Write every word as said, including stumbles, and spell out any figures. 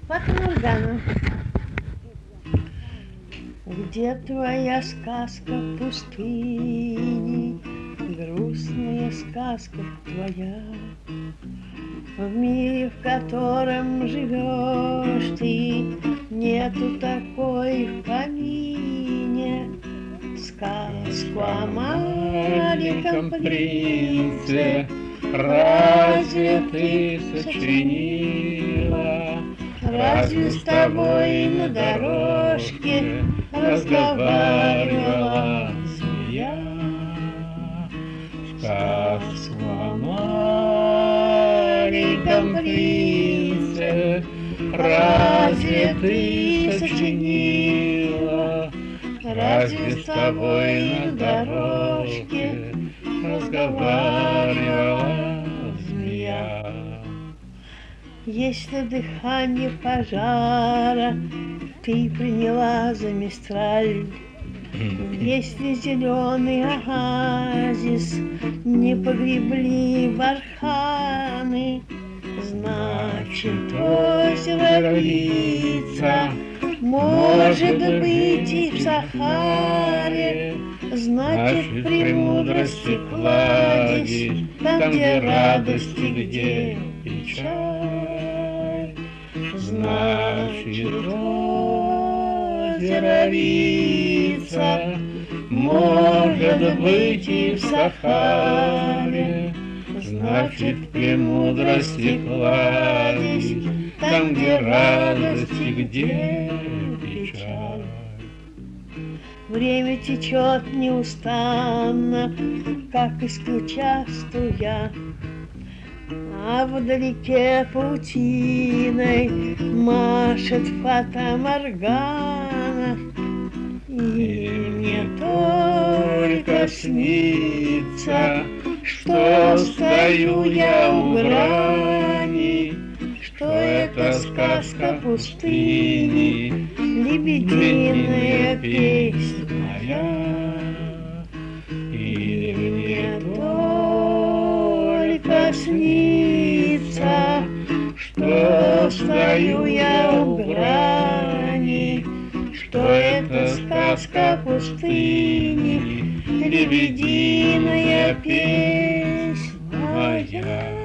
Фата Моргана. Где твоя сказка пустыни, грустная сказка твоя? В мире, в котором живешь ты, нету такой в помине. Сказку о маленьком принце разве ты сочинила? Разве с тобой на дорожке разговаривала змея? Сказку о маленьком принце разве ты сочинила? Разве с тобой на дорожке разговаривала змея? Если дыхание пожара ты приняла за мистраль, если зеленый оазис не погребли барханы, значит, озеро лица может быть и в Сахаре. Значит, премудрости кладезь, там, где радость и где печаль. Значит, озеро лица может быть и в Сахаре. Значит, премудрости кладезь, там, где радость и где печаль. Время течет неустанно, как из ключа струя, а вдалеке паутиной машет Фата Моргана. И мне только снится, что стою я у грани, что это сказка пустыни, лебединая песня моя. И мне только снится, что стою я у грани, что это сказка пустыни, лебединая песня моя.